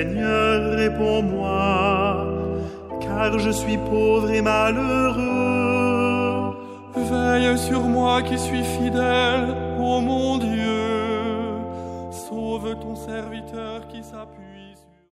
Seigneur, réponds-moi, car je suis pauvre et malheureux. Veille sur moi qui suis fidèle, ô mon Dieu. Sauve ton serviteur qui s'appuie.